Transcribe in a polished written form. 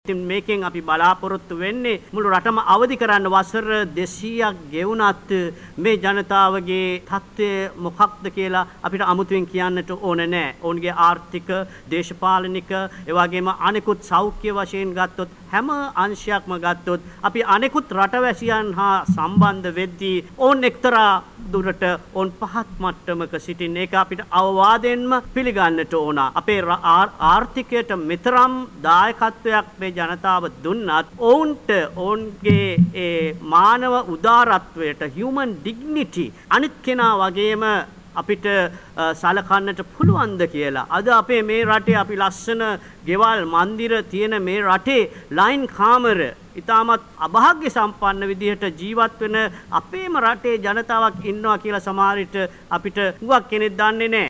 ඉතින් මේකෙන් අපි බලාපොරොත්තු වෙන්නේ මුළු රටම අවදි කරන්න වසර 200ක් ගෙවුනත් මේ ජනතාවගේ තත්ත්වය මොකක්ද කියලා අපිට අමුතුවෙන් කියන්නට ඕන නැහැ. ඔවුන්ගේ ආර්ථික, දේශපාලනික, ඒ වගේම අනෙකුත් සෞඛ්‍ය වශයෙන් ගත්තොත් හැම අංශයක්ම ගත්තොත් අපි අනෙකුත් රටවැසියන් හා සම්බන්ධ වෙද්දී ඔවුන් එක්තරා දුරට ඔවුන් පහත් මට්ටමක සිටින එක අපිට අවවාදයෙන්ම පිළිගන්නට ඕන. අපේ ආර්ථිකයට මෙතරම් දායකත්වයක් මේ ජනතාව දුන්නත් ඔවුන්ට ඔවුන්ගේ ඒ මානව උදාරත්වයට human dignity අනිත් කෙනා වගේම අපිට සලකන්නට පුළුවන්ද කියලා. අද අපේ මේ රටේ අපි ලස්සන ගෙවල් මන්දිර තියෙන මේ රටේ ලයින් කාමර ඉතාමත් අභාග්‍ය සම්පන්න විදිහට ජීවත් වෙන අපේම රටේ ජනතාවක් ඉන්නවා කියලා සමහර විට අපිට හුඟක් කෙනෙක් දන්නේ නැහැ.